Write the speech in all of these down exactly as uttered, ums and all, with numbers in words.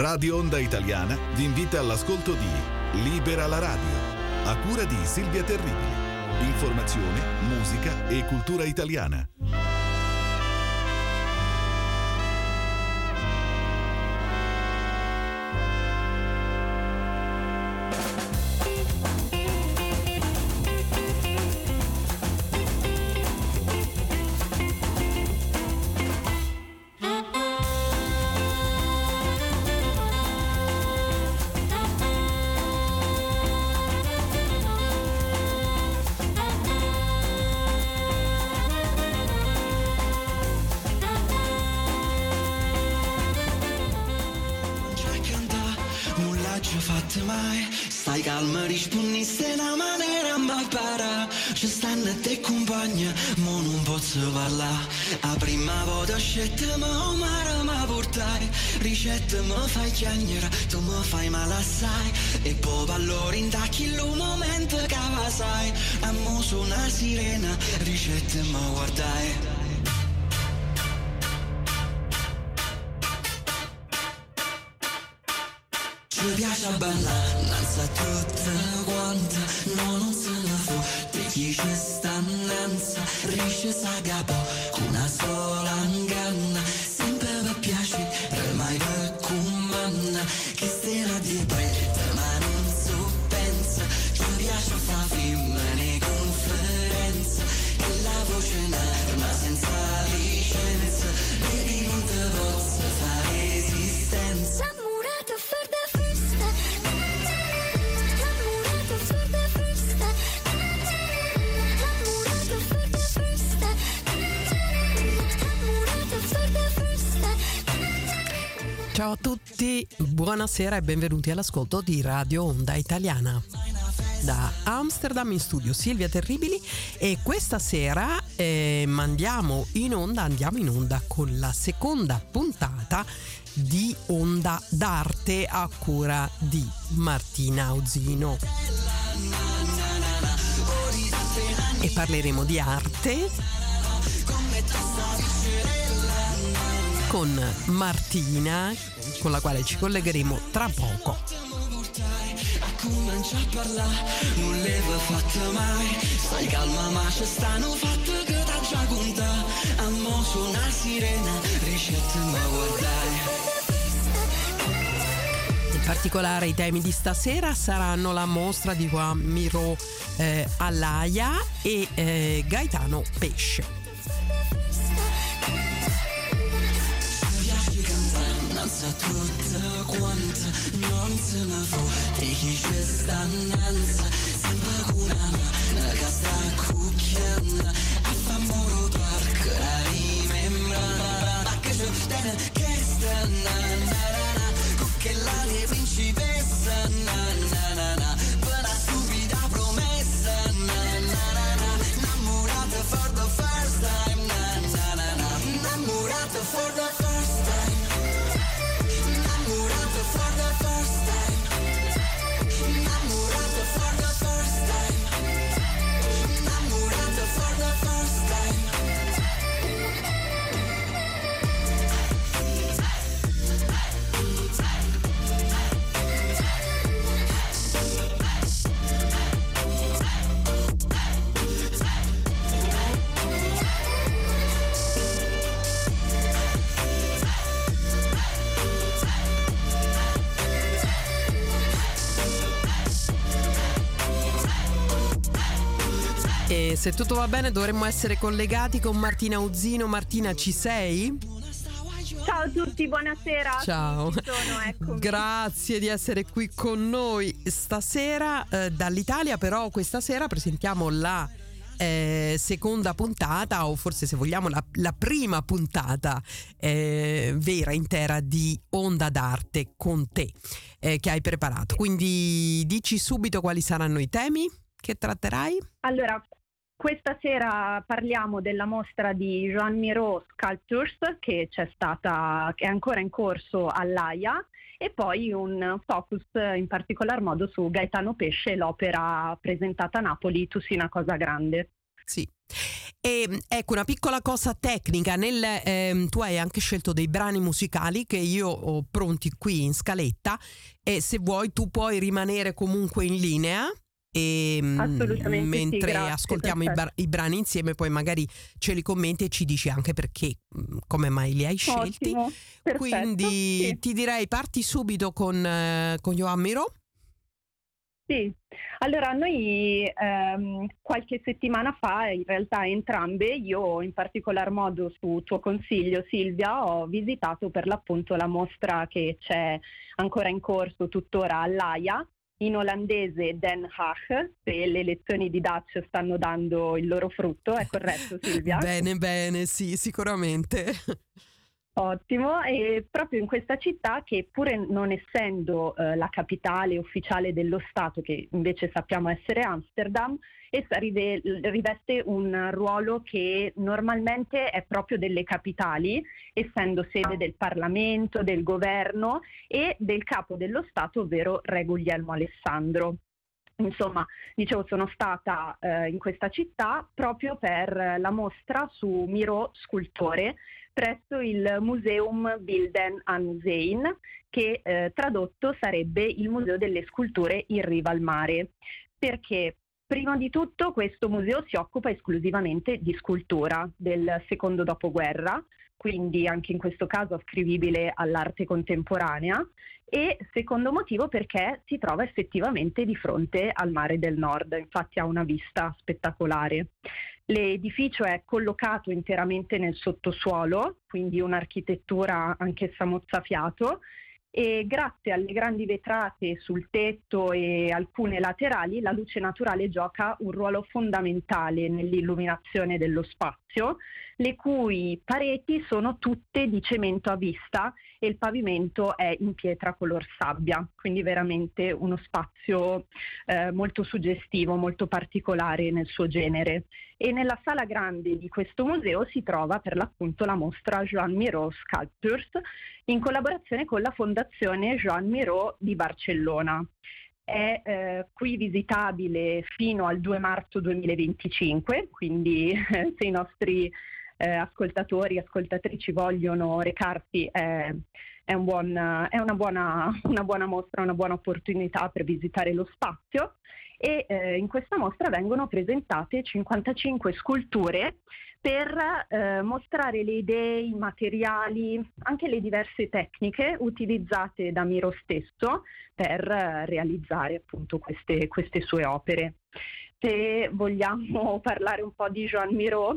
Radio Onda Italiana vi invita all'ascolto di Libera la radio, a cura di Silvia Terribili. Informazione, musica e cultura italiana. Stai calma, rispondi se una maniera ma para. Ci stanno te compagna, mo non posso parlare. A prima volta scelta ma mare ma portai. Ricetta mi fai chiagnere, tu mi fai male assai. E poi allora intacchi il momento che va sai. Ammo su una sirena, ricetta mi guardai. Mi piace ballare, danza tutta quanta, no non se ne può, te chi ci sta innanza, riesce a capo, con una sola inganna, sempre per piacere, mai per comanda, che stella di prete, ma non so pensa, ci piace fa film, ne conferenza, che la voce n'arma senza licenza, vedi non te posso fare esistenza. Ciao a tutti, buonasera e benvenuti all'ascolto di Radio Onda Italiana. Da Amsterdam in studio Silvia Terribili e questa sera eh, mandiamo in onda, andiamo in onda con la seconda puntata di Onda d'Arte a cura di Martina Auzino. E parleremo di arte con Martina, con la quale ci collegheremo tra poco. Comincia a parlare, non l'aveva fatta mai. Stai calma ma ci stanno fatte che t'ha già contato. Ammo su una sirena, ricette ma guardai. In particolare i temi di stasera saranno la mostra di Juan Miró eh, all'Aia e eh, Gaetano Pesce. Tutta quanta non se ne può, te chi ci sta innanza, sempre con una mano che sta cucchiando, a famoro parco la rimembra, ma che c'è bene che sta na na na na, con che la mia principessa na na na na, per una stupida promessa na na na na, innamorata for the first time na na na na, innamorata for the first time. For the first time, innamorata for the first time, innamorata for the first time. E se tutto va bene dovremmo essere collegati con Martina Auzino. Martina, ci sei? Ciao a tutti, buonasera. Ciao. Ci sono, eccomi. Grazie di essere qui con noi stasera eh, dall'Italia, però questa sera presentiamo la eh, seconda puntata, o forse se vogliamo la, la prima puntata eh, vera, intera di Onda d'Arte con te eh, che hai preparato. Quindi dici subito quali saranno i temi che tratterai? Allora, questa sera parliamo della mostra di Joan Miró Sculptures che c'è stata, che è ancora in corso all'Aia, e poi un focus in particolar modo su Gaetano Pesce, l'opera presentata a Napoli, Tu sei una cosa grande. Sì. E ecco, una piccola cosa tecnica, nel, ehm, tu hai anche scelto dei brani musicali che io ho pronti qui in scaletta, e se vuoi tu puoi rimanere comunque in linea e Assolutamente mentre sì, grazie, ascoltiamo i, perfetto. bar- i brani insieme, poi magari ce li commenti e ci dici anche perché, mh, come mai li hai scelti. Ottimo, perfetto, Quindi sì. ti direi parti subito con, eh, con Joan Miró. Sì, allora noi ehm, qualche settimana fa, in realtà entrambe, io in particolar modo su tuo consiglio Silvia, ho visitato per l'appunto la mostra che c'è ancora in corso tuttora all'Aia, in olandese Den Haag, se le lezioni di Dutch stanno dando il loro frutto, è corretto Silvia? Bene, bene, sì, sicuramente. Ottimo, e proprio in questa città che pure non essendo eh, la capitale ufficiale dello Stato, che invece sappiamo essere Amsterdam, essa rive- riveste un ruolo che normalmente è proprio delle capitali, essendo sede del Parlamento, del governo e del capo dello Stato, ovvero Re Guglielmo Alessandro. Insomma, dicevo, sono stata eh, in questa città proprio per la mostra su Miró scultore presso il Museum Beelden aan Zee, che eh, tradotto sarebbe il Museo delle Sculture in riva al mare. Perché? Prima di tutto questo museo si occupa esclusivamente di scultura del secondo dopoguerra, quindi anche in questo caso ascrivibile all'arte contemporanea, e secondo motivo perché si trova effettivamente di fronte al mare del Nord, infatti ha una vista spettacolare. L'edificio è collocato interamente nel sottosuolo, quindi un'architettura anch'essa mozzafiato, e grazie alle grandi vetrate sul tetto e alcune laterali la luce naturale gioca un ruolo fondamentale nell'illuminazione dello spazio, le cui pareti sono tutte di cemento a vista e il pavimento è in pietra color sabbia, quindi veramente uno spazio eh, molto suggestivo, molto particolare nel suo genere. E nella sala grande di questo museo si trova per l'appunto la mostra Joan Miró Sculptures in collaborazione con la Fondazione Joan Miró di Barcellona. È eh, qui visitabile fino al due marzo duemilaventicinque, quindi eh, se i nostri eh, ascoltatori e ascoltatrici vogliono recarsi è, è, un buon, è una, buona, una buona mostra, una buona opportunità per visitare lo spazio. E eh, in questa mostra vengono presentate cinquantacinque sculture per eh, mostrare le idee, i materiali, anche le diverse tecniche utilizzate da Miró stesso per eh, realizzare appunto queste, queste sue opere. Se vogliamo parlare un po' di Joan Miró,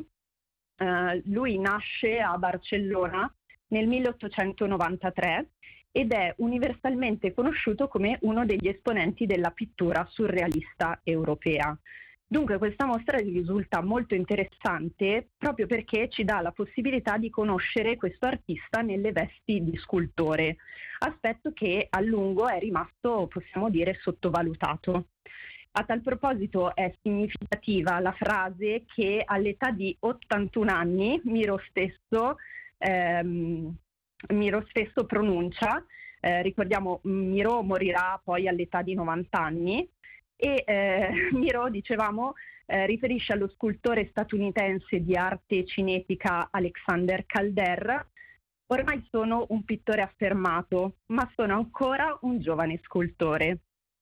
eh, lui nasce a Barcellona nel milleottocentonovantatré ed è universalmente conosciuto come uno degli esponenti della pittura surrealista europea. Dunque questa mostra risulta molto interessante proprio perché ci dà la possibilità di conoscere questo artista nelle vesti di scultore, aspetto che a lungo è rimasto, possiamo dire, sottovalutato. A tal proposito è significativa la frase che all'età di ottantuno anni Miró stesso ehm, Miró stesso pronuncia, eh, ricordiamo Miró morirà poi all'età di novanta anni e eh, Miró, dicevamo, eh, riferisce allo scultore statunitense di arte cinetica Alexander Calder: ormai sono un pittore affermato, ma sono ancora un giovane scultore.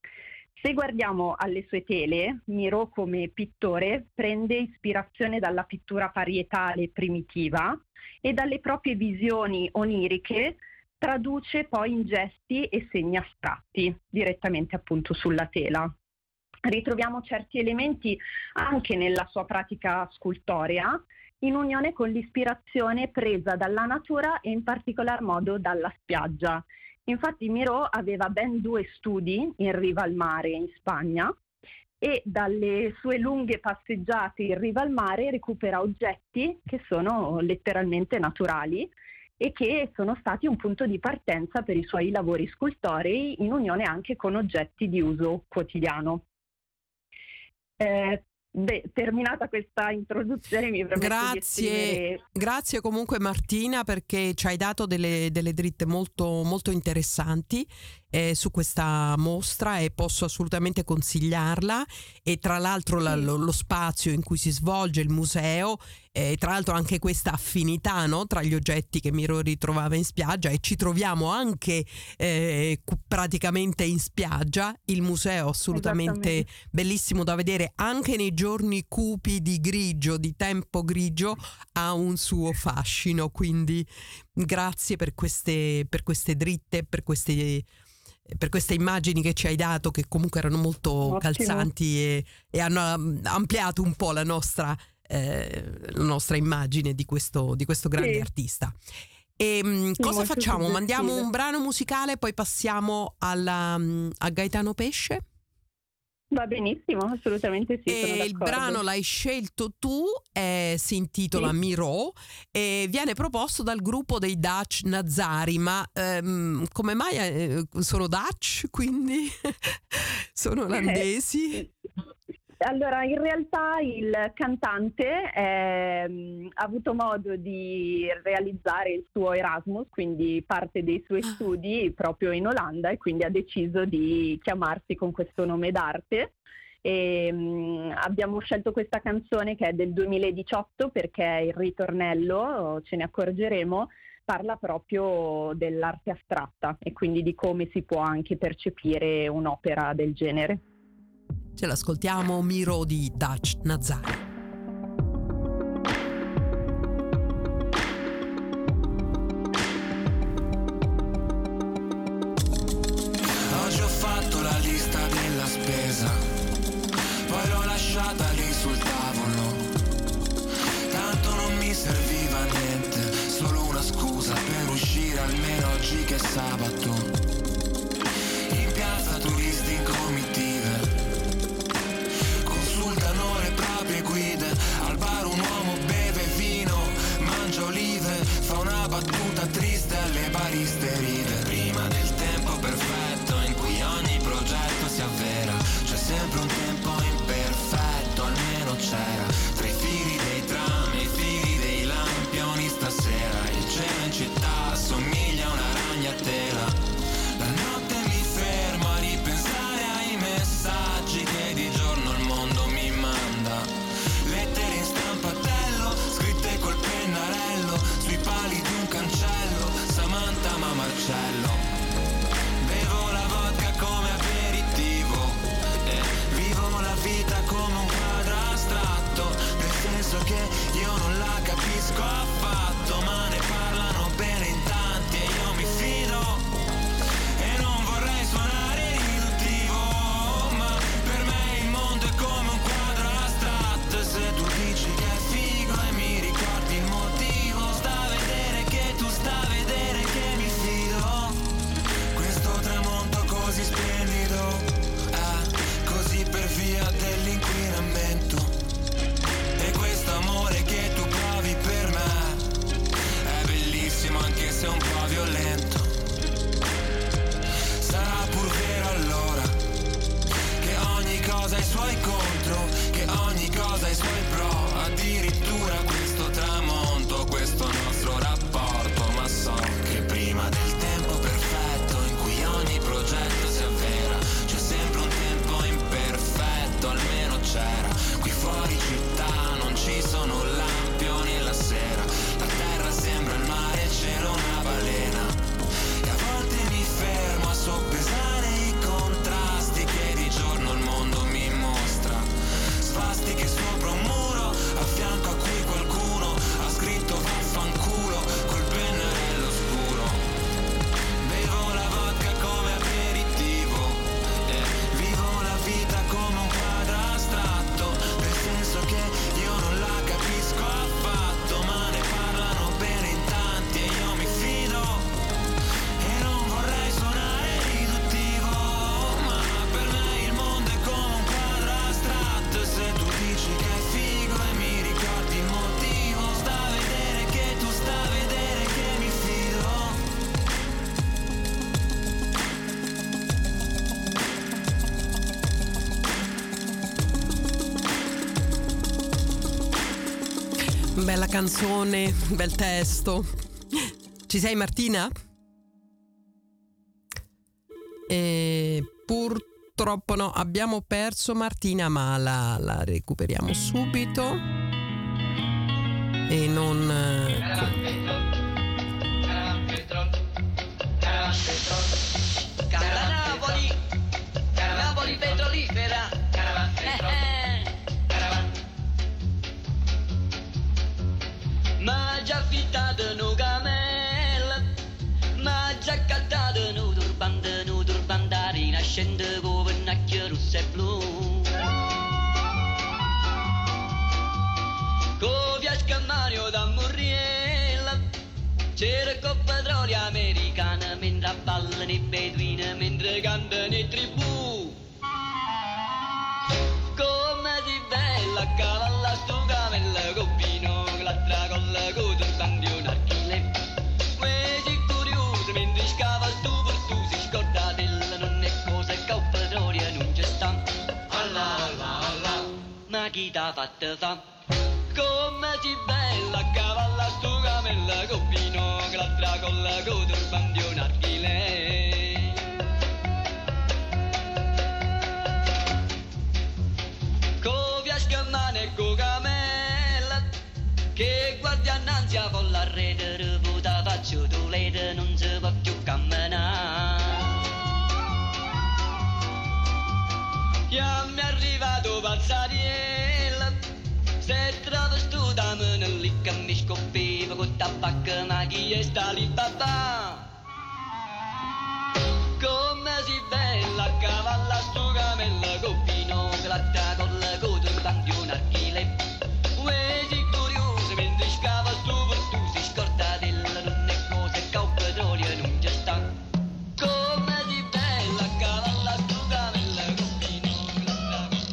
Se guardiamo alle sue tele, Miró come pittore prende ispirazione dalla pittura parietale primitiva e dalle proprie visioni oniriche traduce poi in gesti e segni astratti direttamente appunto sulla tela. Ritroviamo certi elementi anche nella sua pratica scultorea, in unione con l'ispirazione presa dalla natura e in particolar modo dalla spiaggia. Infatti Miró aveva ben due studi in riva al mare in Spagna e dalle sue lunghe passeggiate in riva al mare recupera oggetti che sono letteralmente naturali e che sono stati un punto di partenza per i suoi lavori scultorei, in unione anche con oggetti di uso quotidiano. Eh, beh, terminata questa introduzione mi permetto Grazie, di esprimere... grazie comunque Martina, perché ci hai dato delle, delle dritte molto, molto interessanti eh, su questa mostra e posso assolutamente consigliarla, e tra l'altro la, lo, lo spazio in cui si svolge il museo, e tra l'altro anche questa affinità, no, tra gli oggetti che Miro ritrovava in spiaggia, e ci troviamo anche eh, praticamente in spiaggia. Il museo assolutamente bellissimo da vedere anche nei giorni cupi di grigio, di tempo grigio, ha un suo fascino, quindi grazie per queste, per queste dritte, per queste per queste immagini che ci hai dato, che comunque erano molto Ottimo. calzanti e, e hanno ampliato un po' la nostra Eh, la nostra immagine di questo, di questo grande sì. artista. E sì, cosa facciamo? Mandiamo un brano musicale, poi passiamo alla, a Gaetano Pesce? Va benissimo, assolutamente sì. E il brano l'hai scelto tu, eh, si intitola sì. Miro, e viene proposto dal gruppo dei Dutch Nazari. Ma ehm, come mai eh, sono Dutch, quindi sono olandesi? Eh, Allora, in realtà il cantante eh, ha avuto modo di realizzare il suo Erasmus, quindi parte dei suoi studi proprio in Olanda, e quindi ha deciso di chiamarsi con questo nome d'arte. E, mh, abbiamo scelto questa canzone che è del duemiladiciotto perché il ritornello, ce ne accorgeremo, parla proprio dell'arte astratta e quindi di come si può anche percepire un'opera del genere. Ce l'ascoltiamo, Miro di Dutch Nazari. Oggi ho fatto la lista della spesa, poi l'ho lasciata lì sul tavolo. Tanto non mi serviva niente, solo una scusa per uscire almeno oggi che è sabato. In piazza turisti in comitiva consultano le proprie guide, al bar un uomo beve vino, mangia olive, fa una battuta triste alle bariste ride. Prima del tempo perfetto in cui ogni progetto si avvera, c'è sempre un tempo imperfetto, almeno c'era, tra i fili dei tram e i fili dei lampioni stasera. Il cielo in città assomiglia a una ragnatela, la notte mi fermo a ripensare ai messaggi che di giorno il mondo mi manda, lettere in stampatello scritte col pennarello sui pali di un cancello, Samantha ma Marcello. Bevo la vodka come aperitivo e vivo la vita come un quadro astratto, nel senso che io non la capisco affatto, ma ne parlano bene in tanti e io mi fido. E non vorrei suonare riduttivo, ma per me il mondo è come un quadro astratto, e se tu dici che è figo e mi ricordi il motivo, sta a vedere che tu sta a vedere che mi fido. Questo tramonto così splendido, eh, così per via dell'inquinamento, e questo amore che tu provi per me è bellissimo anche se un po' violento. Sarà pur vero allora che ogni cosa ha i suoi contro, che ogni cosa ha i suoi pro, addirittura questo tramonto, questo nostro rapporto, ma so che prima del tempo perfetto in cui ogni progetto si avvera, c'è sempre un tempo imperfetto, almeno c'era. Qui fuori città non ci sono lampioni e la sera, la terra sembra il mare, il cielo una balena, e a volte mi fermo a soppesare i contrasti che di giorno il mondo mi mostra, svastiche sopra un muro a fianco a cui qualcuno ha scritto vaffanculo col pennarello scuro. Bevo la vodka come aperitivo e vivo la vita come un quadro astratto, nel senso che io non la capisco affatto, ma ne parlano bene in tanti e io mi fido. E non vorrei suonare riduttivo, ma per me il mondo è come un quadro astratto, e se tu dici che è figo e mi ricordi il motivo, sta a vedere che tu sta a vedere che mi fido. Bella canzone, bel testo. Ci sei, Martina? e purtroppo no, abbiamo perso Martina, ma la, la recuperiamo subito e non Cara Napoli, Napoli petrolifera, ma già affittato un camel, ma già cantato un turbante, un turbante rinascente con pennacchio rosso e blu. Con via Scammario da Murriella, c'era con petrolio americana, mentre ballano i beduini, mentre cantano i tribù. Come si bella a cavalla sto camella con vino, l'altra con la coda bandi un archile. Questi curiosi mentre scava sto per tu si scorda della non è cosa che un petrolio non c'è sta. Allah Allah Allah, ma chi t'ha fatto fa? Come si bella a cavalla sto camella con vino, l'altra con la coda bandi un archile. Scammane con camella che guardia annanzi a folla rete reputa faccio tu lede non si può più camminare. Io mi è arrivato pazzariella se trovo sto damene lì che mi scoppiva con tabacco ma chi è sta lì babà. Come si bella a cavalla sto camella con vino glatta con la coda bandi un archile. Questi curiosi mentre scava sto per tu si scorda della non è cosa che un petrolio non c'è sta. Come si bella a cavalla sto camella con vino glatta con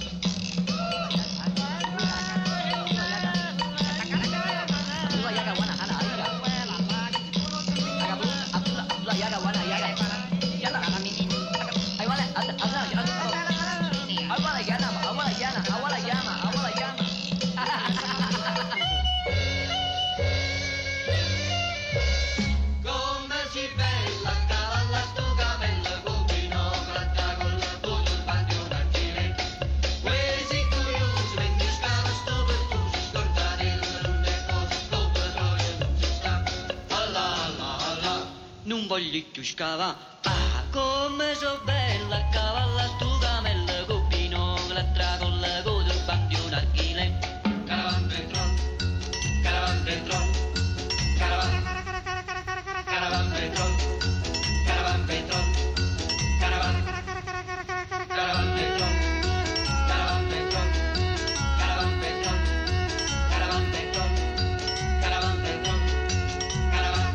non voglio più scava. Ah, come so bella cavalla stu camella con vino, l'altra con la coda bandi un archile. Caravan petrol, caravan petrol, caravan, caravan petrol, caravan petrol, caravan, caravan petrol, caravan petrol, caravan petrol, caravan petrol, caravan petrol, caravan.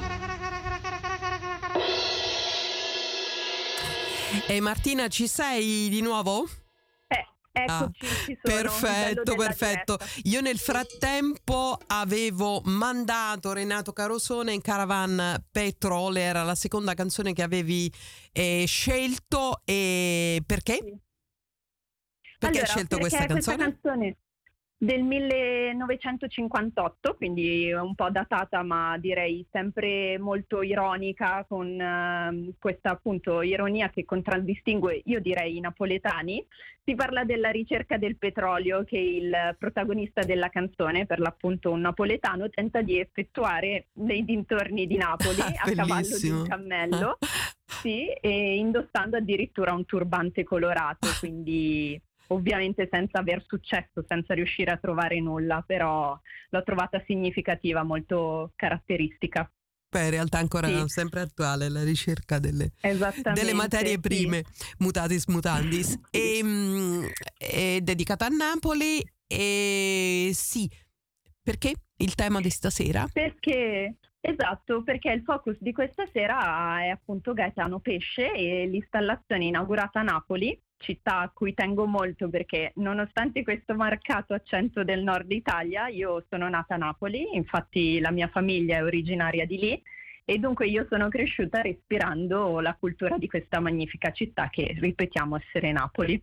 E Martina, ci sei di nuovo? Eh, eccoci, Ah, ci sono. perfetto, Bello della perfetto. diretta. Io nel frattempo avevo mandato Renato Carosone in Caravan Petrol, era la seconda canzone che avevi eh, scelto. E perché? Sì. Perché hai Allora, scelto perché questa questa canzone? canzone del millenovecentocinquantotto, quindi un po' datata, ma direi sempre molto ironica, con ehm, questa appunto ironia che contraddistingue, io direi, i napoletani. Si parla della ricerca del petrolio che il protagonista della canzone, per l'appunto un napoletano, tenta di effettuare nei dintorni di Napoli a cavallo di Bellissimo. un cammello, sì, e indossando addirittura un turbante colorato, quindi ovviamente senza aver successo, senza riuscire a trovare nulla, però l'ho trovata significativa, molto caratteristica. Beh, in realtà ancora Sì. sempre attuale la ricerca delle, Esattamente. delle materie sì. prime, mutatis mutandis. E, mm, è dedicata a Napoli. E sì, perché il tema di stasera? Perché, esatto, perché il focus di questa sera è appunto Gaetano Pesce e l'installazione inaugurata a Napoli, città a cui tengo molto perché nonostante questo marcato accento del nord Italia, io sono nata a Napoli, infatti la mia famiglia è originaria di lì e dunque io sono cresciuta respirando la cultura di questa magnifica città che ripetiamo essere Napoli.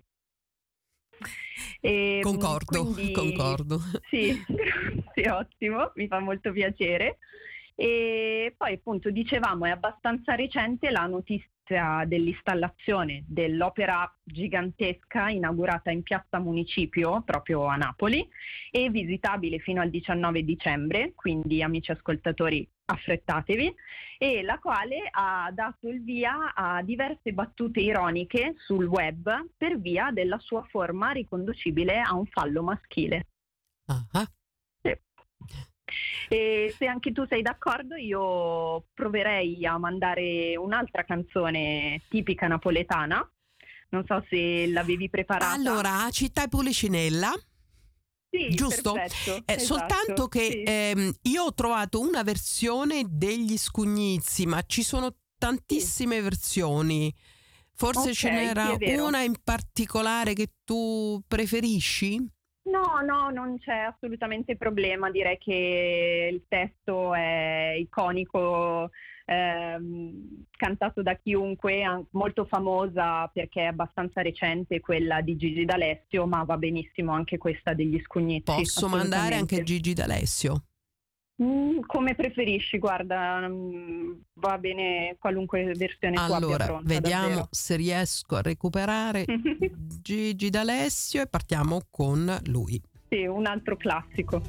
E Concordo, quindi- concordo. Sì, sì, ottimo, mi fa molto piacere. E poi appunto dicevamo è abbastanza recente la notizia dell'installazione dell'opera gigantesca inaugurata in Piazza Municipio proprio a Napoli e visitabile fino al diciannove dicembre, quindi amici ascoltatori affrettatevi, e la quale ha dato il via a diverse battute ironiche sul web per via della sua forma riconducibile a un fallo maschile. Ah. Sì. E se anche tu sei d'accordo, io proverei a mandare un'altra canzone tipica napoletana. Non so se l'avevi preparata. Allora, Città e Policinella. Sì, giusto? Perfetto, Eh, esatto, soltanto che sì. ehm, io ho trovato una versione degli Scugnizzi, ma ci sono tantissime sì. versioni. Forse okay, ce n'era sì, una in particolare che tu preferisci? No, no, non c'è assolutamente problema, direi che il testo è iconico, ehm, cantato da chiunque, molto famosa perché è abbastanza recente quella di Gigi D'Alessio, ma va benissimo anche questa degli Scugnizzi. Posso mandare anche Gigi D'Alessio? Mm, come preferisci, guarda, mm, va bene qualunque versione tu abbia pronta. Allora, vediamo davvero. se riesco a recuperare Gigi D'Alessio e partiamo con lui. Sì, un altro classico.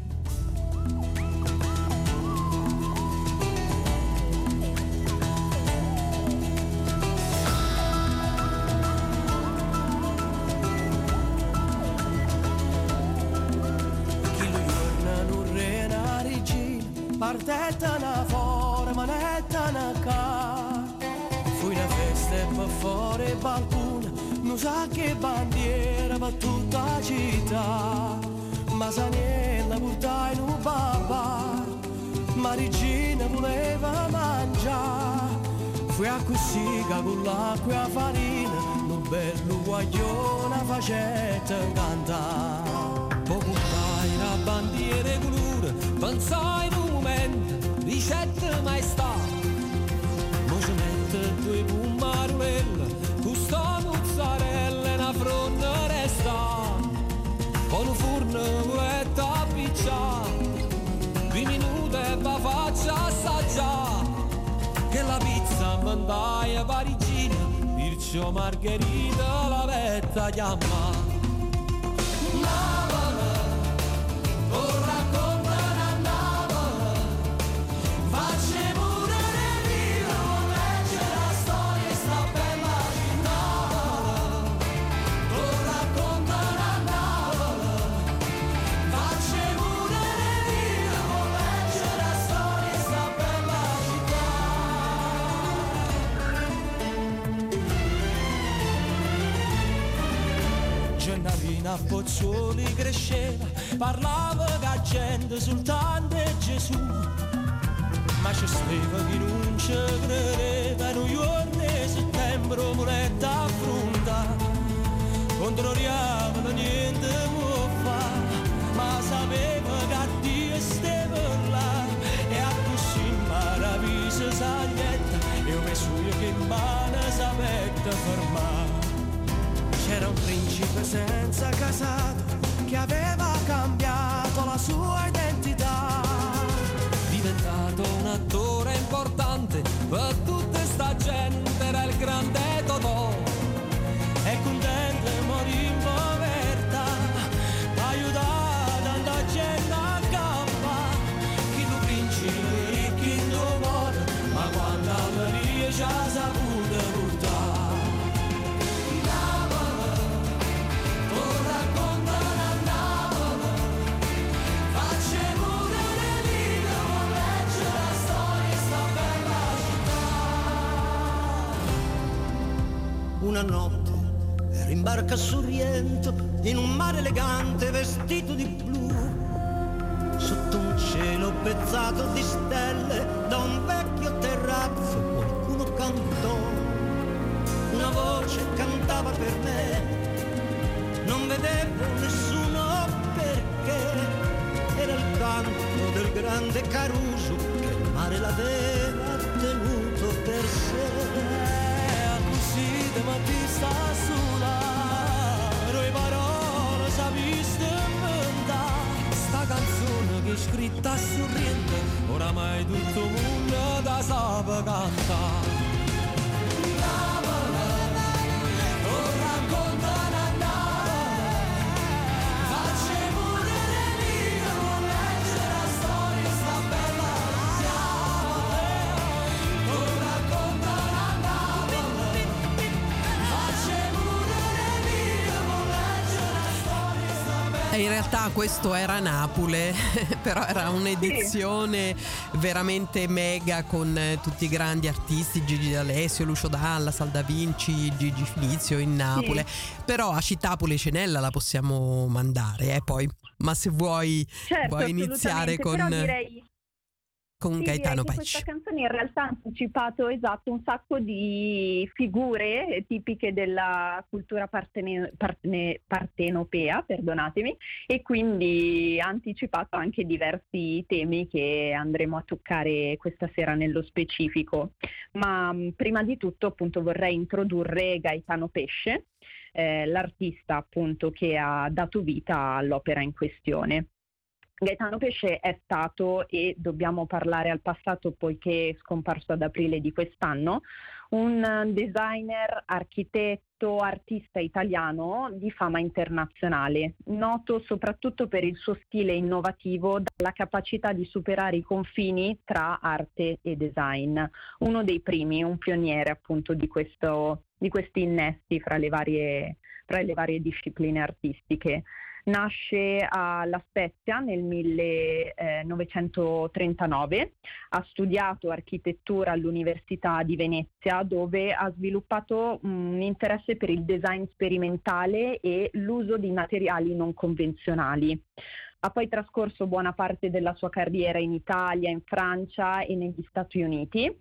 Partetta una forma, netta una cara. Fui una festa e per fuori balcone, non sa che bandiera per tutta la città. Ma Saniella portai in un babà, ma Regina voleva mangiare. Fui a Cussica con l'acqua e la farina, un bello guaglione facetta cantare. Poi portai la bandiera di colore, pensai in un momento, ricette maestà. Mo ci mette due pumarulelle, con sta mozzarella e una fronda resta. Poi un forno voletta appicciare, due minuti e va faccia assaggiare. Che la pizza mandai a Parigina, perciò Margherita la vetta chiamà. A Pozzuoli cresceva, parlava che la gente soltanto è Gesù, ma c'è stava chi non ci credeva. Noi giorni di settembre muletta affronta, controlliamo niente può fare, ma sapeva che Dio stava là e a così maraviglia saglietta e io penso che mano sapeva fermare. C'era un principe senza casato che aveva cambiato la sua identità, diventato un attore importante per tutta sta gente, era il grande Totò. E contento morì in povertà, aiutato tanta gente a campa. Chi tu principe ricchi in tuo cuore, ma quando Maria ci ha saputo portare. Una notte ero in barca a Sorrento, in un mare elegante vestito di blu, sotto un cielo pezzato di stelle, da un vecchio terrazzo qualcuno cantò, una voce cantava per me, non vedevo nessuno perché, era il canto del grande Caruso che il mare l'aveva tenuto per sé. Ma ti sta sola, le parole sapiste inventare, sta canzone che è scritta sorridente, oramai e tutto il mondo da sape cantare. In realtà questo era Napoli, però era un'edizione sì. veramente mega con tutti i grandi artisti, Gigi D'Alessio, Lucio Dalla, Sal Da Vinci, Gigi Finizio in Napoli. Sì. Però a Città Policenella la possiamo mandare, eh, poi. Ma se vuoi, certo, vuoi iniziare con... Però direi... con sì, Gaetano Pesce. Questa canzone in realtà ha anticipato esatto un sacco di figure tipiche della cultura partene, partene, partenopea, perdonatemi, e quindi ha anticipato anche diversi temi che andremo a toccare questa sera nello specifico. Ma mh, prima di tutto appunto vorrei introdurre Gaetano Pesce, eh, l'artista appunto che ha dato vita all'opera in questione. Gaetano Pesce è stato, e dobbiamo parlare al passato poiché è scomparso ad aprile di quest'anno, un designer, architetto, artista italiano di fama internazionale, noto soprattutto per il suo stile innovativo dalla capacità di superare i confini tra arte e design. Uno dei primi, un pioniere appunto di questo, di questi innesti fra le varie, fra le varie discipline artistiche. Nasce a La Spezia nel millenovecentotrentanove, ha studiato architettura all'Università di Venezia dove ha sviluppato un interesse per il design sperimentale e l'uso di materiali non convenzionali. Ha poi trascorso buona parte della sua carriera in Italia, in Francia e negli Stati Uniti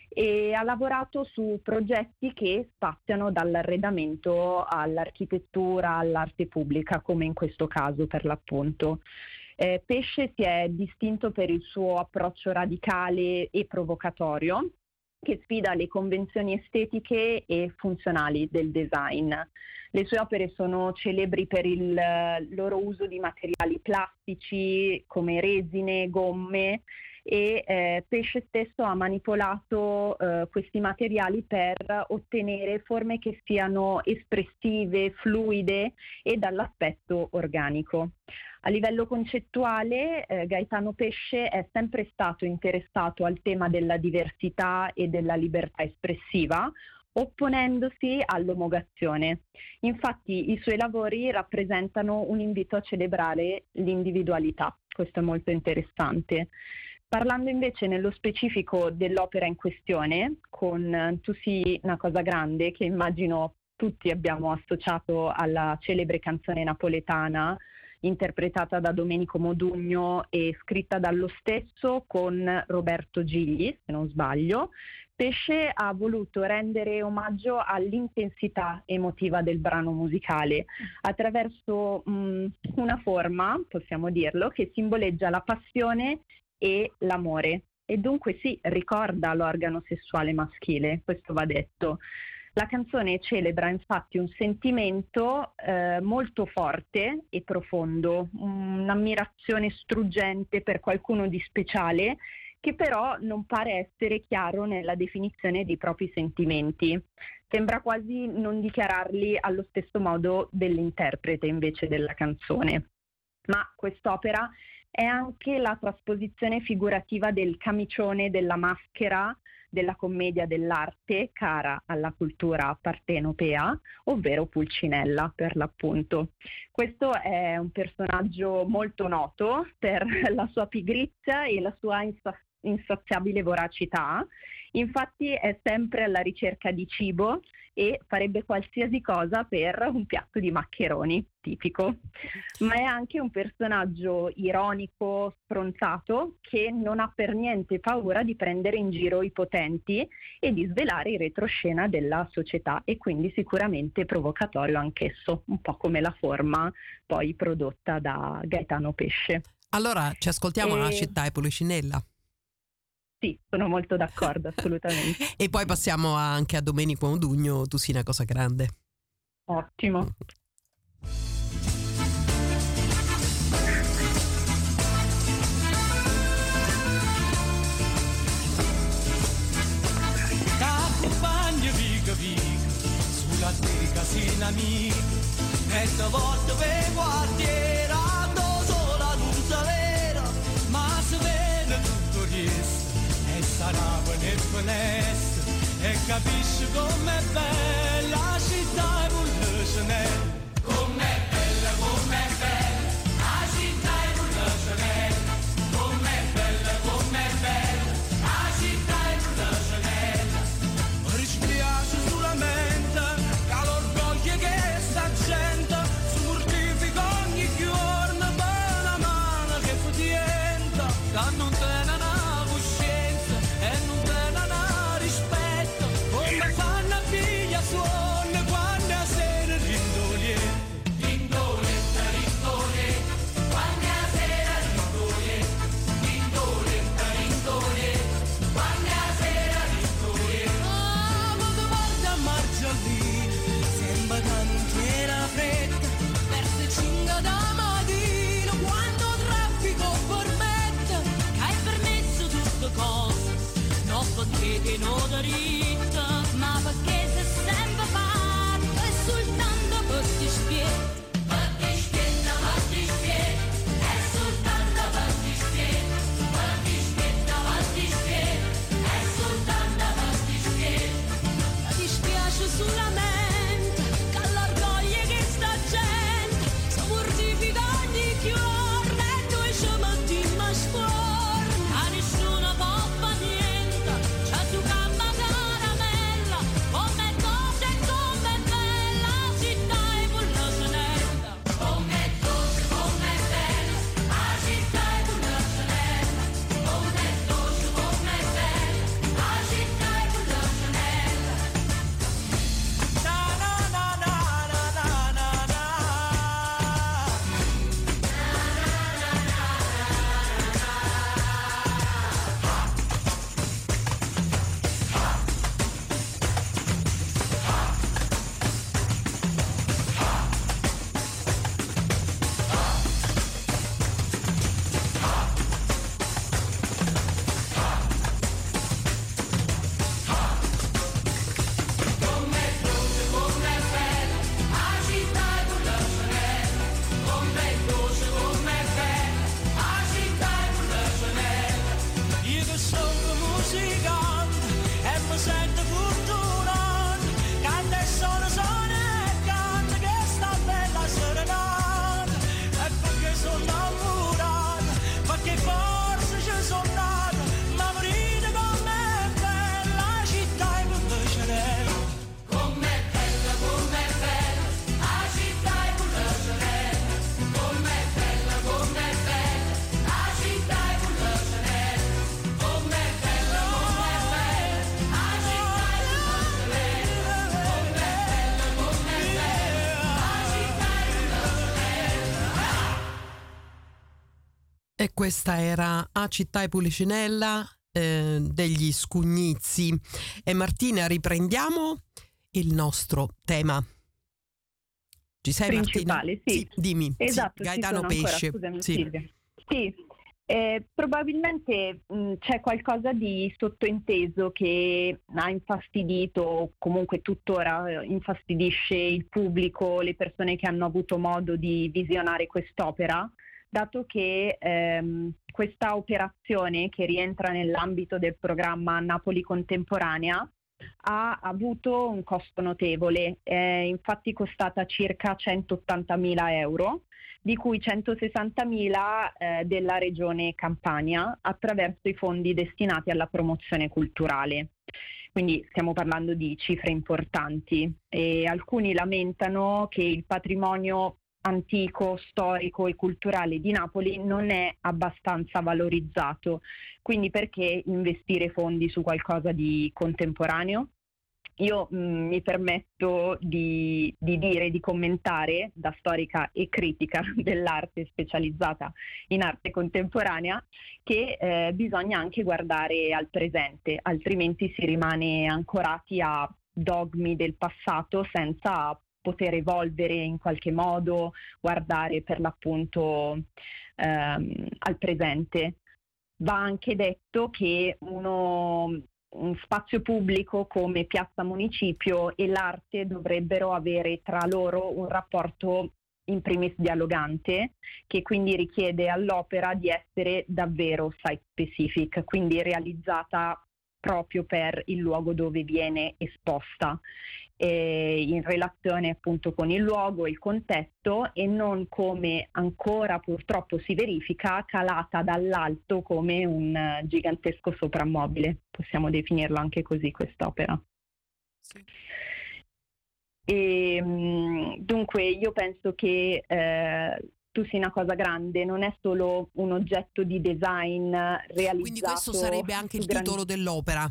e ha lavorato su progetti che spaziano dall'arredamento all'architettura, all'arte pubblica, come in questo caso per l'appunto. Eh, Pesce si è distinto per il suo approccio radicale e provocatorio, che sfida le convenzioni estetiche e funzionali del design. Le sue opere sono celebri per il loro uso di materiali plastici come resine, gomme, e eh, Pesce stesso ha manipolato eh, questi materiali per ottenere forme che siano espressive, fluide e dall'aspetto organico. A livello concettuale, eh, Gaetano Pesce è sempre stato interessato al tema della diversità e della libertà espressiva, opponendosi all'omologazione. Infatti i suoi lavori rappresentano un invito a celebrare l'individualità. Questo è molto interessante. Parlando invece nello specifico dell'opera in questione, con Tu sii una cosa grande, che immagino tutti abbiamo associato alla celebre canzone napoletana, interpretata da Domenico Modugno e scritta dallo stesso con Roberto Gigli, se non sbaglio, Pesce ha voluto rendere omaggio all'intensità emotiva del brano musicale attraverso mh, una forma, possiamo dirlo, che simboleggia la passione e l'amore, e dunque sì, ricorda l'organo sessuale maschile, questo va detto. La canzone celebra infatti un sentimento eh, molto forte e profondo, un'ammirazione struggente per qualcuno di speciale che però non pare essere chiaro nella definizione dei propri sentimenti. Sembra quasi non dichiararli allo stesso modo dell'interprete invece della canzone. Ma quest'opera è anche la trasposizione figurativa del camicione, della maschera, della commedia dell'arte cara alla cultura partenopea, ovvero Pulcinella per l'appunto. Questo è un personaggio molto noto per la sua pigrizia e la sua insa- insaziabile voracità, infatti è sempre alla ricerca di cibo e farebbe qualsiasi cosa per un piatto di maccheroni, tipico. Ma è anche un personaggio ironico, sfrontato, che non ha per niente paura di prendere in giro i potenti e di svelare il retroscena della società, e quindi sicuramente provocatorio anch'esso, un po' come la forma poi prodotta da Gaetano Pesce. Allora ci ascoltiamo e... La città e Policinella. Sì, sono molto d'accordo, assolutamente. E poi passiamo anche a Domenico Modugno, Tu sii una cosa grande. Ottimo. di casina mia, mezza volta per quartiere, ando sola non sapere, ma se vede tutto questo, e sarà nel finestra, e capisci com'è bella la città e vuole Chanel. Com'è bella, com'è bella, la città e vuole Chanel. Com'è bella, com'è bella, la città e vuole Chanel. Mi dispiace solamente che l'orgoglio che sta gente si mortifica ogni giorno per la mano che fotienta, che non tiene una coscienza e non tiene una rispetto, come fanno a figlia suona quando a sera rindolietta. Rindoletta, rindoletta, quando a sera rindolietta. Rindoletta, rindoletta, quando a sera rindolietta. Ah, quando guarda a Margialina, sembra che non c'era fretta, verso cinque da mattina, quando traffico permette, che hai permesso tutte cose, non perché che non diritta, ma perché se sempre fatto e soltanto per ti spiegare. Per ti spiegare, per ti spiegare, è soltanto per ti spiegare. Per ti spiegare, per ti spiegare, è soltanto per ti spiegare. Ma ti spiace solamente che l'orgoglio che sta gente si mortifica ogni giorno e noi ci mettiamo a scuola, a nessuno può fare niente, c'è tu camma caramella, come dolce e come bella la città e vuole Chanel. Come dolce, come bella la città e vuole Chanel. Come dolce, come bella la città e vuole Chanel. Na na na na na na na na. Io che sono musicante e mi sento fortunato, canto e sono sono e canto che sta bella serenata, e perché sono innamorato, perché forse ci sono nato, ma morire com'è bella la città e vuole Chanel. Com'è bella, com'è bella la città e vuole Chanel. Com'è bella, com'è bella la città e vuole Chanel. Com'è bella, com'è bella la città e vuole Chanel. Com'è bella, com'è bella la città e vuole Chanel. E questa era A Città e Policinella eh, degli Scugnizi. E Martina, riprendiamo il nostro tema. Ci sei, Principale, Martina? sì. Dimmi. Esatto, Sì, ci Gaetano sono ancora, Pesce. scusami, Sì. Silvia. Sì, eh, probabilmente mh, c'è qualcosa di sottointeso che ha infastidito, o comunque tuttora eh, infastidisce il pubblico, le persone che hanno avuto modo di visionare quest'opera, dato che ehm, questa operazione, che rientra nell'ambito del programma Napoli Contemporanea, ha avuto un costo notevole, è infatti costata circa centottantamila euro, di cui centosessantamila eh, della regione Campania attraverso i fondi destinati alla promozione culturale. Quindi stiamo parlando di cifre importanti e alcuni lamentano che il patrimonio antico, storico e culturale di Napoli non è abbastanza valorizzato. Quindi perché investire fondi su qualcosa di contemporaneo? Io mh, mi permetto di, di dire, di commentare, da storica e critica dell'arte specializzata in arte contemporanea, che eh, bisogna anche guardare al presente, altrimenti si rimane ancorati a dogmi del passato senza poter evolvere in qualche modo, guardare per l'appunto ehm, al presente. Va anche detto che uno un spazio pubblico come Piazza Municipio e l'arte dovrebbero avere tra loro un rapporto in primis dialogante, che quindi richiede all'opera di essere davvero site specific, quindi realizzata proprio per il luogo dove viene esposta, eh, in relazione appunto con il luogo, il contesto, e non come ancora purtroppo si verifica calata dall'alto come un uh, gigantesco soprammobile. Possiamo definirlo anche così quest'opera. Sì. E, mh, dunque io penso che eh, Tu sei una cosa grande non è solo un oggetto di design realizzato. Quindi questo sarebbe anche il gran... titolo dell'opera.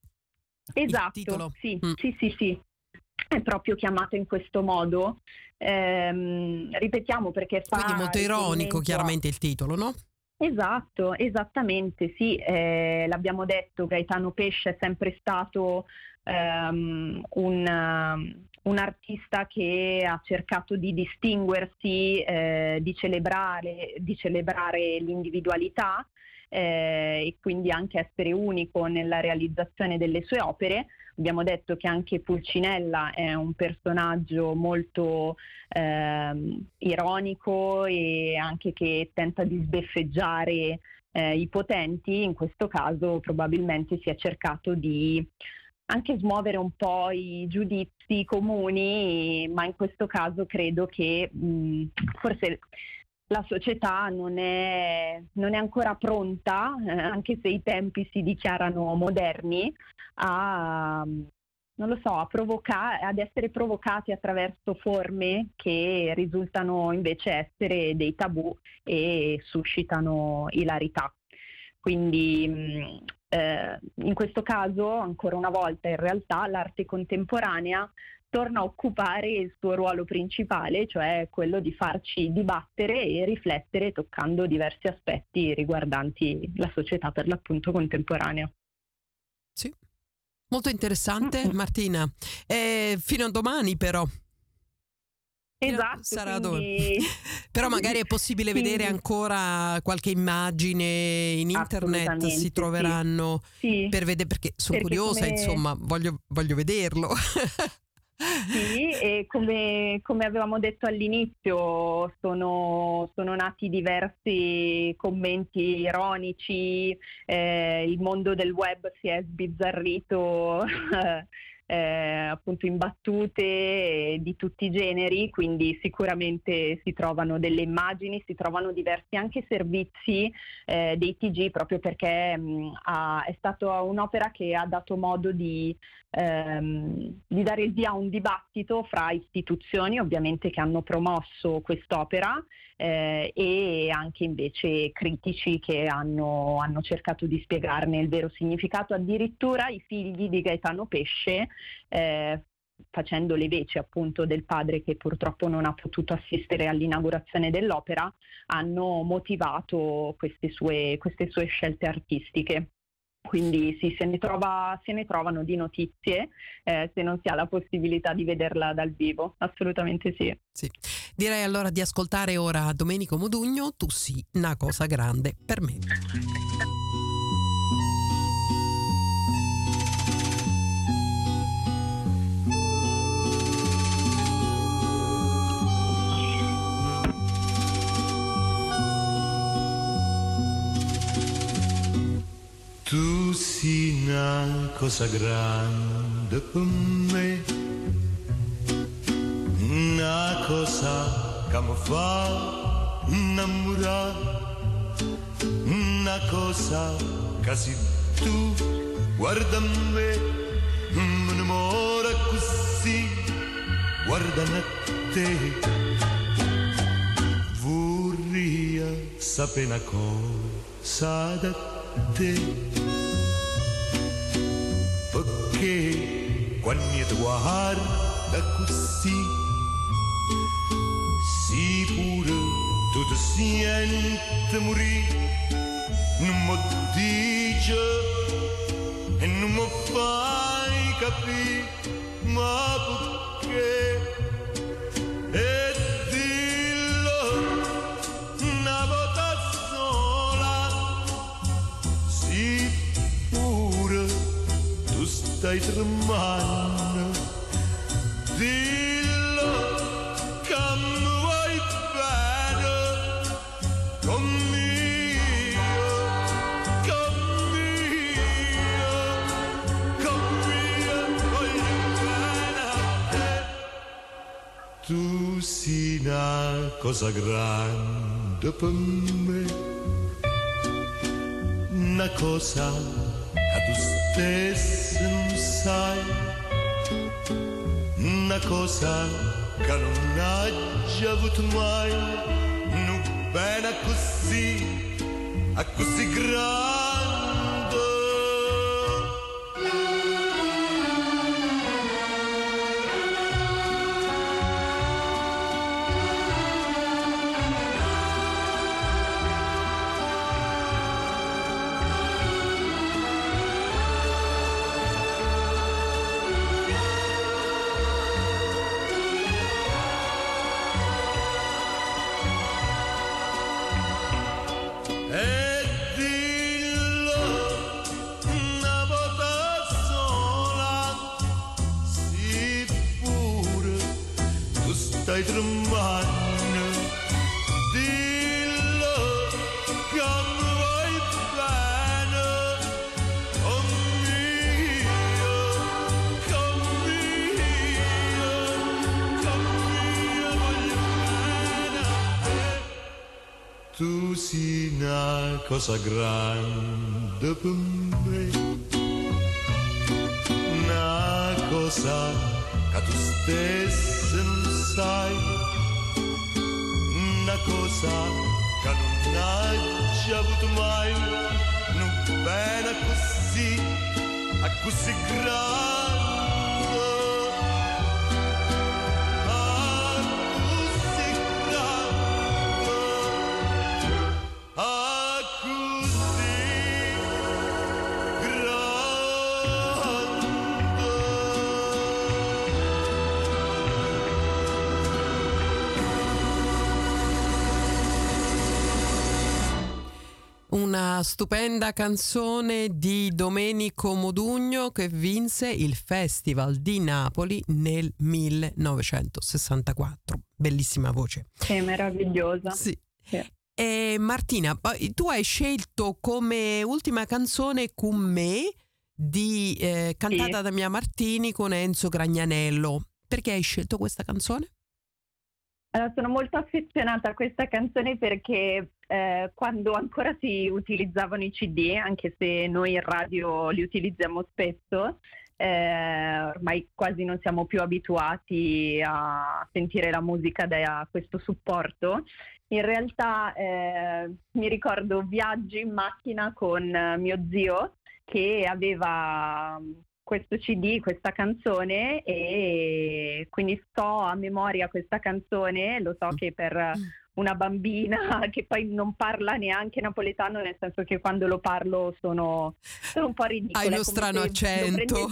Esatto, sì, mm. sì, sì, sì. È proprio chiamato in questo modo. Ehm, ripetiamo perché fa... Quindi molto ironico chiaramente il titolo, no? Esatto, esattamente, sì. Eh, l'abbiamo detto, Gaetano Pesce è sempre stato um, un... Um, un artista che ha cercato di distinguersi, eh, di celebrare, di celebrare l'individualità eh, e quindi anche essere unico nella realizzazione delle sue opere. Abbiamo detto che anche Pulcinella è un personaggio molto eh, ironico e anche che tenta di sbeffeggiare eh, i potenti. In questo caso probabilmente si è cercato di anche smuovere un po' i giudizi comuni, ma in questo caso credo che mh, forse la società non è, non è ancora pronta, eh, anche se i tempi si dichiarano moderni, a, non lo so, a provocare, ad essere provocati attraverso forme che risultano invece essere dei tabù e suscitano ilarità. Quindi mh, eh, in questo caso, ancora una volta, in realtà l'arte contemporanea torna a occupare il suo ruolo principale, cioè quello di farci dibattere e riflettere toccando diversi aspetti riguardanti la società per l'appunto contemporanea. Sì, molto interessante, mm-hmm. Martina. Eh, fino a domani però. Esatto, sarà quindi... però magari è possibile sì. vedere ancora qualche immagine in internet, si troveranno sì. per vedere, perché sono perché curiosa, come... insomma, voglio, voglio vederlo. Sì, e come, come avevamo detto all'inizio, sono, sono nati diversi commenti ironici, eh, il mondo del web si è sbizzarrito Eh, appunto in battute di tutti i generi, quindi sicuramente si trovano delle immagini, si trovano diversi anche servizi eh, dei T G, proprio perché mh, ha, è stata un'opera che ha dato modo di, ehm, di dare il via a un dibattito fra istituzioni ovviamente che hanno promosso quest'opera eh, e anche invece critici che hanno, hanno cercato di spiegarne il vero significato. Addirittura i figli di Gaetano Pesce, eh, facendo le veci appunto del padre che purtroppo non ha potuto assistere all'inaugurazione dell'opera, hanno motivato queste sue, queste sue scelte artistiche. Quindi sì, se ne trova, se ne trovano di notizie, eh, se non si ha la possibilità di vederla dal vivo, assolutamente sì. Sì. Direi allora di ascoltare ora Domenico Modugno, Tu sì, una cosa grande per me. Tu sei una cosa grande per me, una cosa che mi fa innamorare, una cosa che se tu guarda me, mi innamora così, guardando a te. Vorrei sapere una cosa da te, perché quando ti guarda così, si pure tu ti senti morire, non mi dici e non mi fai capire, ma perché? E dillo una volta sola, si pure tremando, dillo che mi vuoi bene, conmigo, conmigo, conmigo voglio bene a te. Tu sei una cosa grande per me, una cosa che tu stesso non sai, una cosa che non hai già avuto mai, non bene così, a così grande. Stai tremando, dillo che mi vuoi bene, conmigo, conmigo, conmigo voglio bene a te. Tu sei una cosa grande per me, una cosa che tu stesso non sai, una cosa che non hai già avuto mai, non bene così, a così grande, a così grande, a così grande. Una stupenda canzone di Domenico Modugno che vinse il Festival di Napoli nel millenovecentosessantaquattro. Bellissima voce. È meravigliosa. Sì. Sì. E Martina, tu hai scelto come ultima canzone Con me, di, eh, cantata Sì. da Mia Martini con Enzo Gragnanello. Perché hai scelto questa canzone? Allora, sono molto affezionata a questa canzone perché eh, quando ancora si utilizzavano i C D, anche se noi in radio li utilizziamo spesso, eh, ormai quasi non siamo più abituati a sentire la musica da questo supporto. In realtà eh, mi ricordo viaggi in macchina con mio zio che aveva questo C D, questa canzone, e quindi so a memoria questa canzone. Lo so che per una bambina che poi non parla neanche napoletano, nel senso che quando lo parlo sono, sono un po' ridicola. Hai uno strano accento.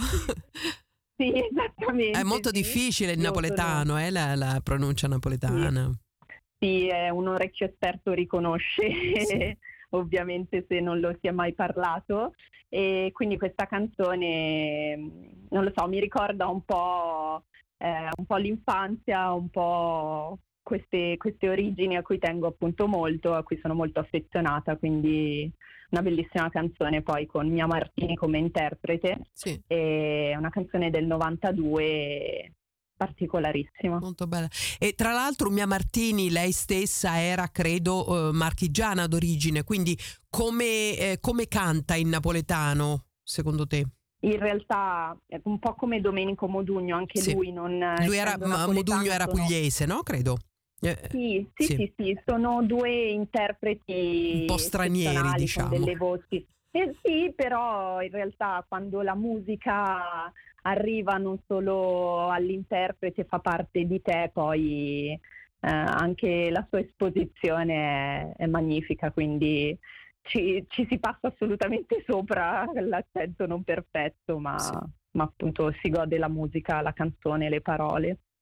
Sì, esattamente. È molto sì. difficile il Io napoletano, sono... eh, la, la pronuncia napoletana. Sì. Sì, è un orecchio esperto riconosce, sì. Ovviamente se non lo si è mai parlato, e quindi questa canzone, non lo so, mi ricorda un po', eh, un po' l'infanzia, un po' queste, queste origini a cui tengo appunto molto, a cui sono molto affezionata, quindi una bellissima canzone poi con Mia Martini come interprete, Sì. è una canzone del novantadue particolarissima. Molto bella. E tra l'altro Mia Martini, lei stessa era credo eh, marchigiana d'origine, quindi come, eh, come canta in napoletano secondo te? In realtà è un po' come Domenico Modugno, anche Sì. lui non... Lui era, ma Modugno era sono... pugliese, no? Credo. Eh, sì, sì, sì. sì, sì, sono due interpreti un po' stranieri, diciamo. Con delle voci. Eh, sì, però in realtà quando la musica arriva non solo all'interprete, fa parte di te, poi eh, anche la sua esposizione è, è magnifica, quindi ci, ci si passa assolutamente sopra l'accento non perfetto, ma, sì. ma appunto si gode la musica, la canzone, le parole.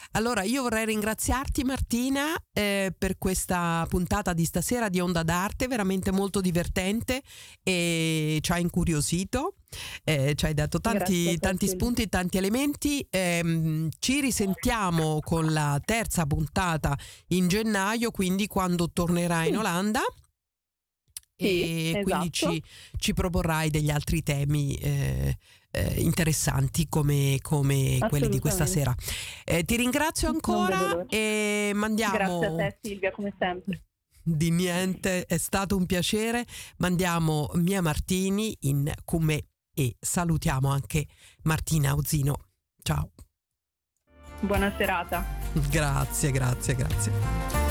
Allora io vorrei ringraziarti Martina eh, per questa puntata di stasera di Onda d'Arte, veramente molto divertente e ci ha incuriosito, eh, ci hai dato tanti, tanti spunti, tanti elementi. Eh, ci risentiamo con la terza puntata in gennaio, quindi quando tornerai in Olanda. Sì, e quindi esatto. ci, ci proporrai degli altri temi eh, eh, interessanti come, come quelli di questa sera. Eh, ti ringrazio ancora e mandiamo... Grazie a te Silvia, come sempre. Di niente, è stato un piacere. Mandiamo Mia Martini in Come e salutiamo anche Martina Auzino. Ciao. Buona serata. Grazie, grazie, grazie.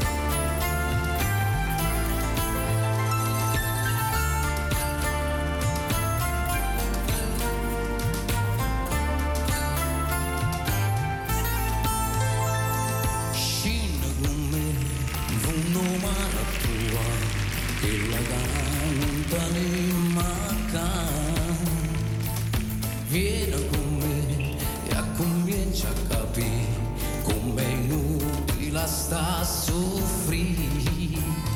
Vieni con me e comincia a capire come è inutile sta a soffrire.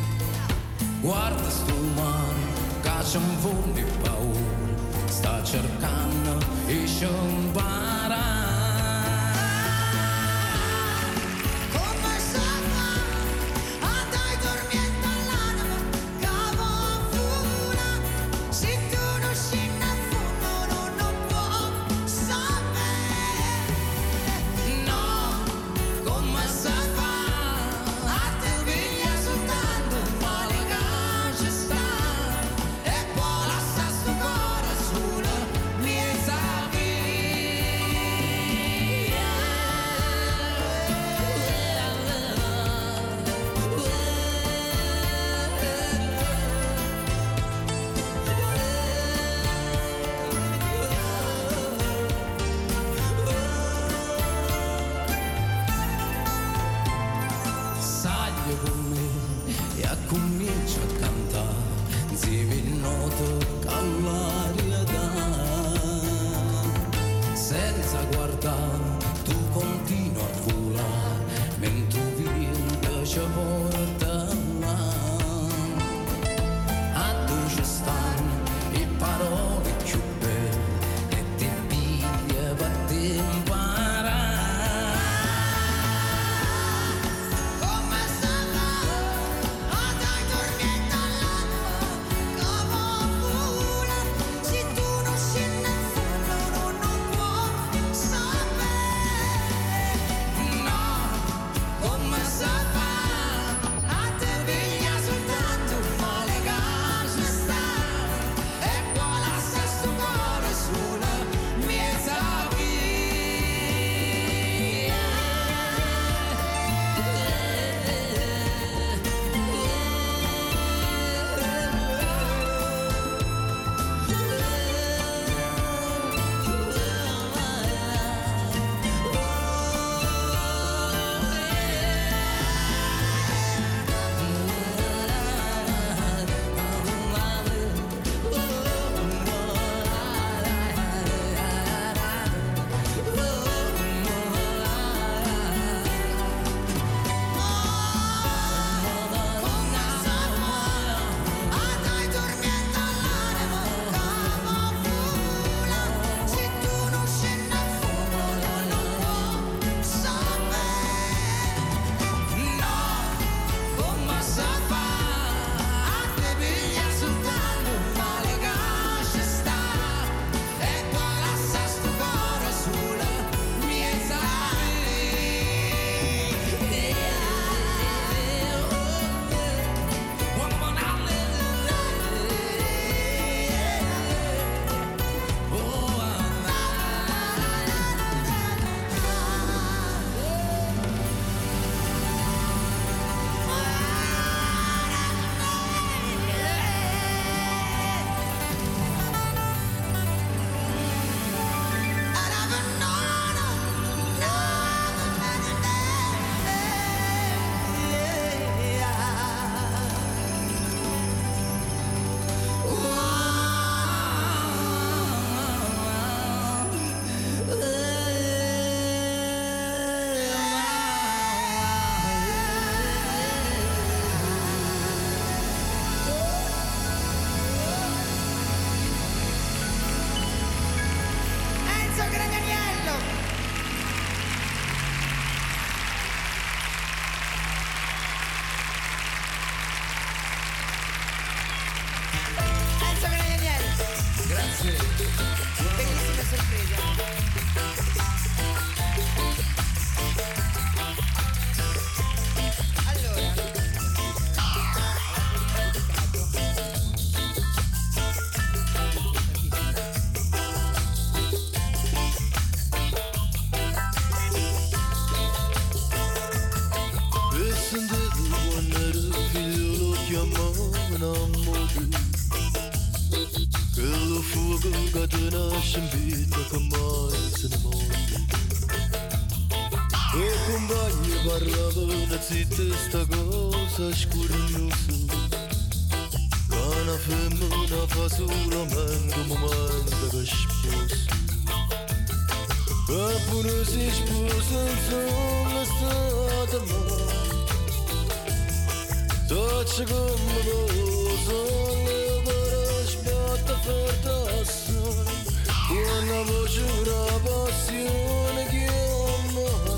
Guarda sto mare che c'è un po' di paura, sta cercando e ci impara. Come namori quello fuoco che ti nasce in vita che mai se ne muore e compagni parlavano zitta sta cosa scurnosa che una femmina fa solamente un momento che sposa e pure si sposa insomma è stata mai Touch come rosa, le gore sbatta forte assai una voce, una passione che ama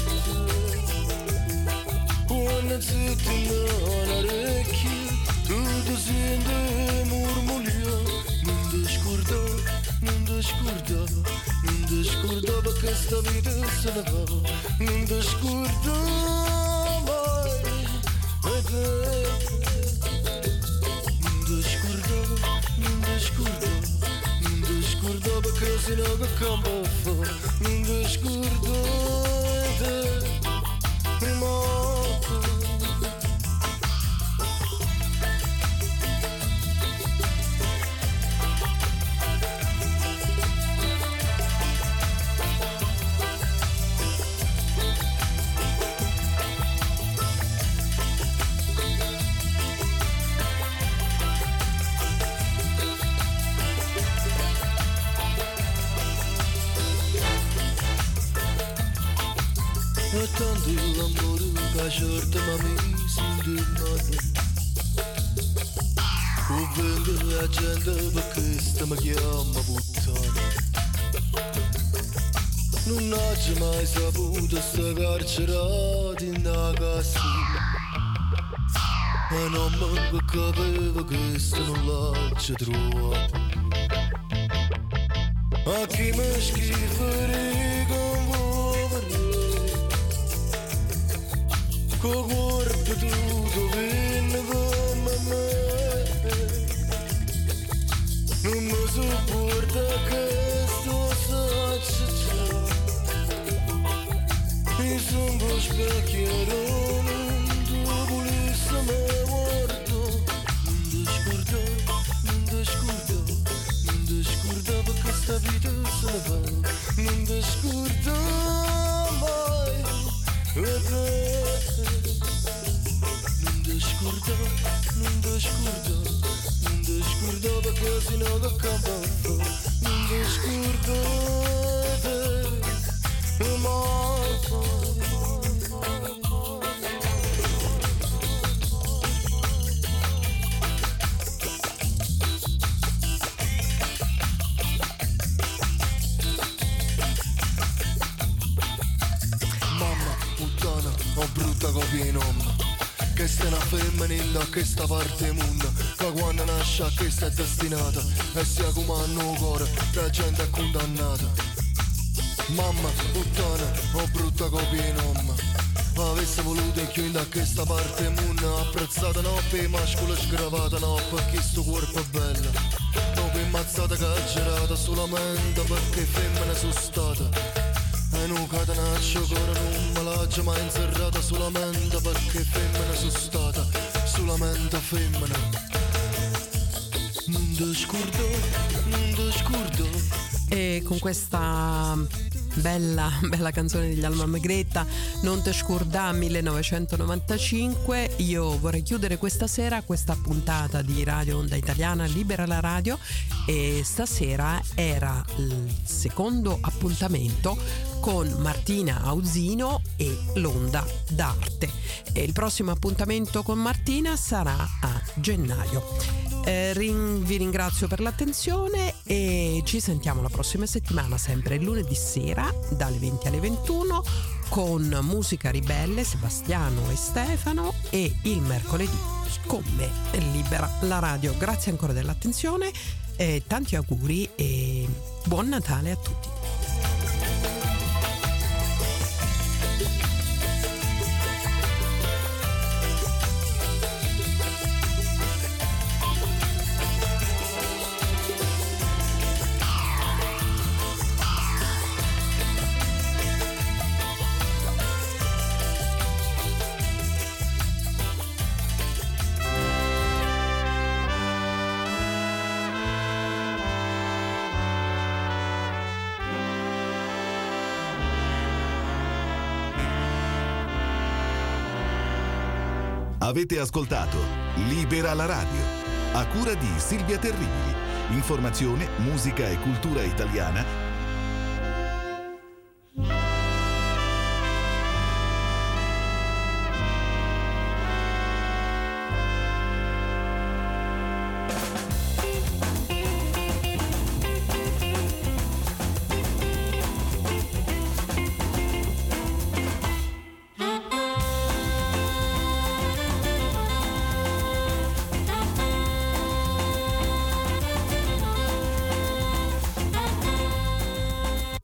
te una zittina all'orecchio tutto sente murmulio non ti scorda, non ti scorda non ti scorda perché sta vita se ne va non ti scorda mai e te Scordo perché se no che campo fa non ti scordo te morto E tanto l'amore che certo ma mi si indennano o vengo la gente perché sta mi chiama puttana non ho mai saputo sta carcerata in una casa e non mi capivo che sta non l'ho trovato a chi mi schifere con voi Con corpo tutto venne come me Non mi sopporta che sto saccia Mi son con specchiero non ti volesse me guardo Non ti scorda, non ti scorda Non ti scorda perché sta vita se ne va Non ti scorda mai e te non ti scorda, non ti scorda, non ti scorda perché se no che campo fa non ti scorda te mai Ho brutta copia in omma Che sta una femminile a questa parte mondo Che quando nasce a questa è destinata E sia come hanno cuore la gente è condannata Mamma, puttana, ho brutta copia in omma Avesse voluto chiudere a questa parte mondo Apprezzata no per mascolo sgravata No perché sto corpo è bello No per mazzata carcerata Solamente perché femmine sono stata E non catenaccio ancora non me l'ha mai inserrata Solamente perché femmina sono stata Solamente femmina Non ti scordo, non ti scordo E con questa bella, bella canzone degli Alma Megretta Non te scordà millenovecentonovantacinque io vorrei chiudere questa sera questa puntata di Radio Onda Italiana Libera la Radio e stasera era il secondo appuntamento con Martina Ausino e l'Onda d'Arte e il prossimo appuntamento con Martina sarà a gennaio. Eh, ring, vi ringrazio per l'attenzione e ci sentiamo la prossima settimana, sempre lunedì sera dalle venti alle ventuno con Musica Ribelle, Sebastiano e Stefano e il mercoledì con me Libera la Radio. Grazie ancora dell'attenzione, eh, tanti auguri e buon Natale a tutti. Avete ascoltato Libera la radio, a cura di Silvia Terribili. Informazione, musica e cultura italiana